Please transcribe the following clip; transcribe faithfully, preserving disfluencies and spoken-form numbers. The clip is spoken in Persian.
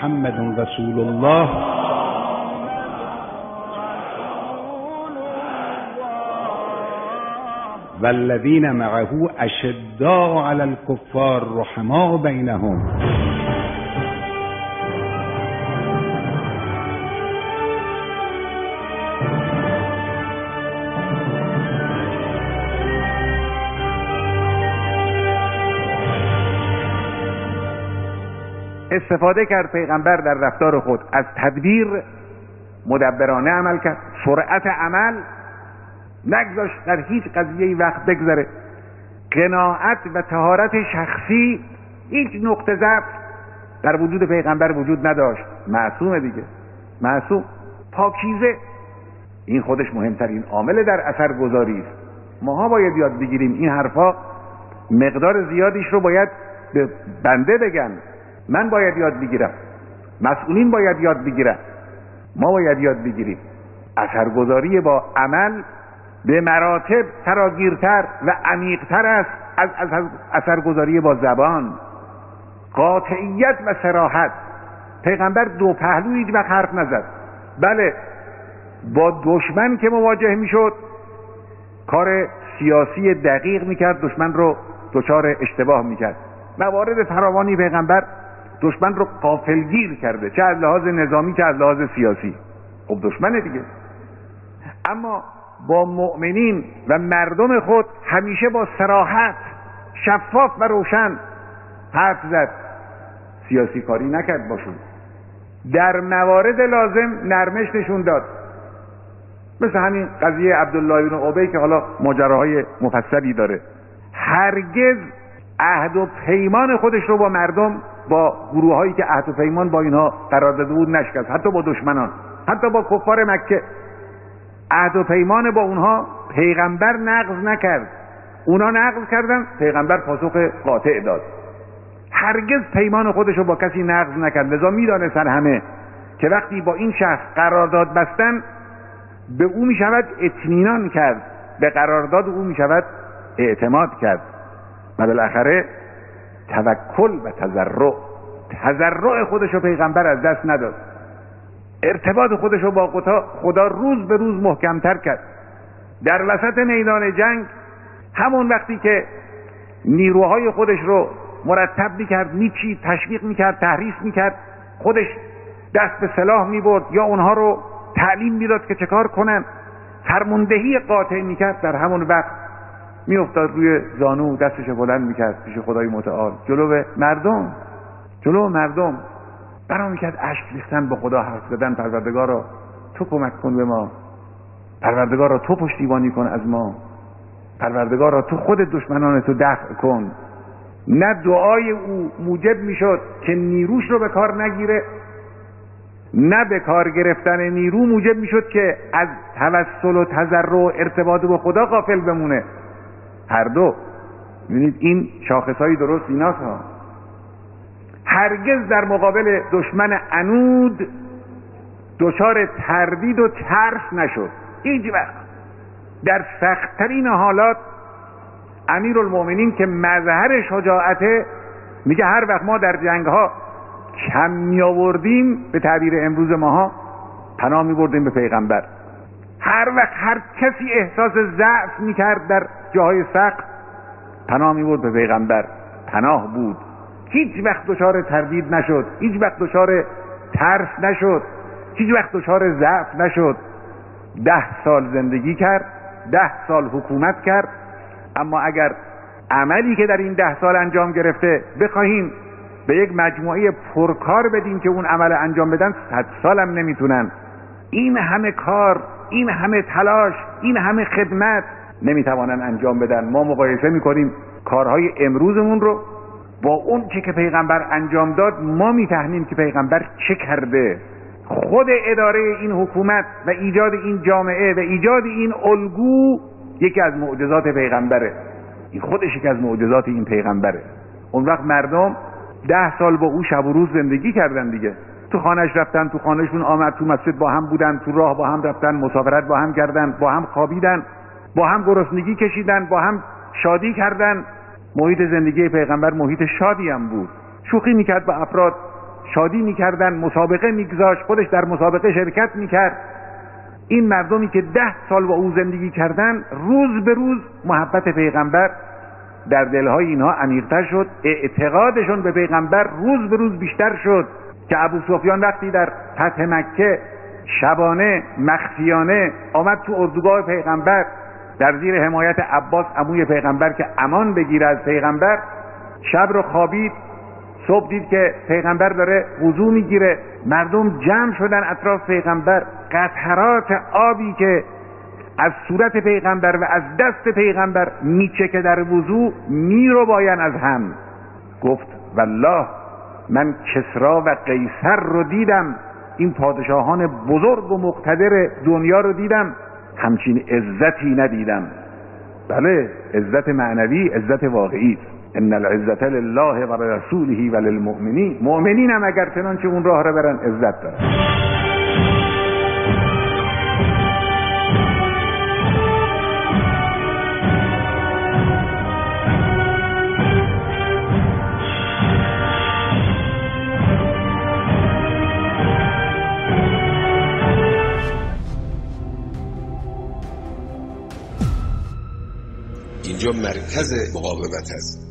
محمد رسول الله والذین معه اشداء علی الکفار رحماء بینهم. استفاده کرد پیغمبر در رفتار خود از تدبیر، مدبرانه عمل کرد، سرعت عمل، نگذاشت در هیچ قضیه‌ای وقت بگذره. قناعت و طهارت شخصی هیچ نقطه ضعف در وجود پیغمبر وجود نداشت. معصومه دیگه، معصوم، پاکیزه. این خودش مهمترین عامل در اثرگذاری است. ماها باید یاد بگیریم این حرفا مقدار زیادیش رو باید به بنده بگن. من باید یاد بگیرم، مسئولین باید یاد بگیرن، ما باید یاد بگیریم. اثرگذاری با عمل به مراتب فراگیرتر و عمیقتر است از, از, از اثرگذاری با زبان. قاطعیت و صراحت. پیغمبر دو پهلویی هیچ وقت حرف نزد. بله، با دشمن که مواجه میشد کار سیاسی دقیق میکرد، دشمن رو دچار اشتباه میکرد. موارد فراوانی پیغمبر دشمن رو غافلگیر کرده، چه از لحاظ نظامی چه از لحاظ سیاسی. خب دشمنه دیگه. اما با مؤمنین و مردم خود همیشه با صراحت، شفاف و روشن حرف زد، سیاسی کاری نکرد باشون. در موارد لازم نرمش نشون داد، مثل همین قضیه عبدالله بن ابی که حالا ماجراهای مفصلی داره. هرگز عهد و پیمان خودش رو با مردم، با گروه هایی که عهد و پیمان با اینها قرار داده بود نشکست، حتی با دشمنان، حتی با کفار مکه. عهد و پیمان با اونها پیغمبر نقض نکرد، اونا نقض کردن، پیغمبر پاسخ قاطع داد. هرگز پیمان خودش رو با کسی نقض نکرد. لذا میدانستن همه که وقتی با این شخص قرارداد بستن به او میشود اطمینان کرد، به قرارداد او میشود اعتماد کرد. و بالاخره توکل و تضرع، تضرع خودش رو پیغمبر از دست نداد. ارتباط خودش رو با خدا روز به روز محکمتر کرد. در وسط میدان جنگ، همون وقتی که نیروهای خودش رو مرتب میکرد، میچید، تشویق میکرد، تحریص میکرد، خودش دست به سلاح میبرد یا اونها رو تعلیم میداد که چه کار کنن، فرماندهی قاطع میکرد، در همون وقت میافتاد روی زانو، دستش بلند میکرد پیش خدای متعال، جلو مردم جلو مردم برام میکرد اشک ریختن، با خدا حرف زدن. پروردگارا تو کمک کن به ما، پروردگارا تو پشتیبانی کن از ما، پروردگارا تو خود دشمنان تو دفع کن. نه دعای او موجب میشد که نیروش رو به کار نگیره، نه به کار گرفتن نیرو موجب میشد که از توسل و تضرع و ارتباط با خدا غافل بمونه. هر دو. ببینید این شاخصهای درست ایناست ها. هرگز در مقابل دشمن عنود دچار تردید و ترس نشد، هیچ وقت. در سخت‌ترین حالات امیرالمؤمنین که مظهر شجاعته میگه هر وقت ما در جنگ‌ها کم می آوردیم، به تعبیر امروز ماها پناه می بردیم به پیغمبر. هر وقت هر کسی احساس ضعف می کرد در جاهای سخت، پناه می برد به پیغمبر، پناه بود. هیچ وقت دچار تردید نشد، هیچ وقت دچار ترس نشد، هیچ وقت دچار ضعف نشد. ده سال زندگی کرد، ده سال حکومت کرد، اما اگر عملی که در این ده سال انجام گرفته بخواهیم به یک مجموعه پرکار بدیم که اون عمل انجام بدن، صد سال هم نمیتونن. این همه کار، این همه تلاش، این همه خدمت نمیتوانن انجام بدن. ما مقایسه میکنیم کارهای امروزمون رو با اون چه که پیغمبر انجام داد، ما میفهمیم که پیغمبر چه کرده. خود اداره این حکومت و ایجاد این جامعه و ایجاد این الگو یکی از معجزات پیغمبره. این خودش یکی از معجزات این پیغمبره. اون وقت مردم ده سال با او شب و روز زندگی کردن دیگه. تو خانهش رفتن، تو خانهشون آمد، تو مسجد با هم بودن، تو راه با هم رفتن، مسافرت با هم کردن، با هم خوابیدن، با هم گرسنگی کشیدن، با هم شادی کردن. محیط زندگی پیغمبر محیط شادی هم بود. شوخی میکرد با افراد، شادی میکردن، مسابقه میگذاشت، خودش در مسابقه شرکت میکرد. این مردمی که ده سال با او زندگی کردن، روز به روز محبت پیغمبر در دلهای اینها عمیق‌تر شد، اعتقادشون به پیغمبر روز به روز بیشتر شد که ابو سفیان وقتی در فتح مکه شبانه مخفیانه آمد تو اردوگاه پیغمبر در زیر حمایت عباس عموی پیغمبر که امان بگیره از پیغمبر، شب رو خوابید، صبح دید که پیغمبر داره وضو میگیره، مردم جمع شدن اطراف پیغمبر، قطرات آبی که از صورت پیغمبر و از دست پیغمبر میچکه در وضو میرو باین از هم. گفت والله من کسرا و قیصر رو دیدم، این پادشاهان بزرگ و مقتدر دنیا رو دیدم، همچین عزتی ندیدم. بله، عزت معنوی، عزت واقعی. ان العزت لله و رسوله و للمؤمنین. مؤمنین هم اگر چنانچه اون راه رو برن عزت دارن. اینجا مرکز مقاومت است.